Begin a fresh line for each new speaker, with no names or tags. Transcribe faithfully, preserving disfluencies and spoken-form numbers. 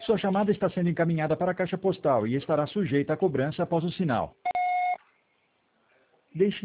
Sua chamada está sendo encaminhada para a caixa postal e estará sujeita à cobrança após o sinal. Deixe